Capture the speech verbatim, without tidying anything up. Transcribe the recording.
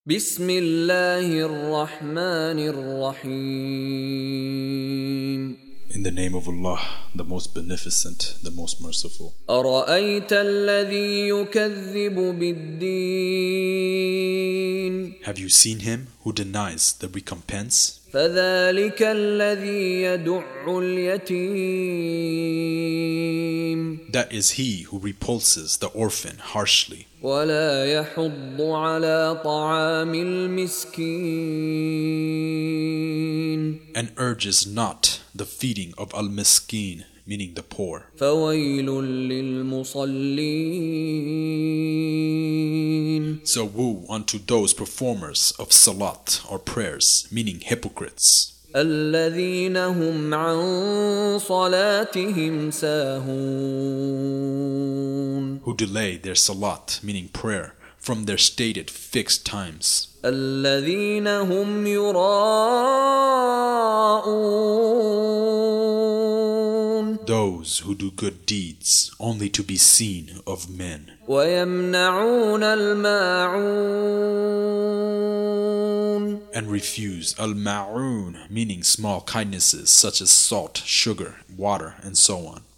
بسم الله الرحمن الرحيم In the name of Allah, the most beneficent, the most merciful. أرأيت الذي يكذب بالدين Have you seen him who denies the recompense? فذلك الذي يدع اليتيم That is he who repulses the orphan harshly ولا يحض على طعام المسكين and urges not the feeding of al-miskin, meaning the poor. فويل للمصلين So woe unto those performers of salat or prayers, meaning hypocrites, الذين هم عن صلاتهم ساهون who delay their salat, meaning prayer, from their stated fixed times, الذين هم يراءون those who do good deeds only to be seen of men, ويمنعون الماعون and refuse al-ma'un, meaning small kindnesses such as salt, sugar, water, and so on.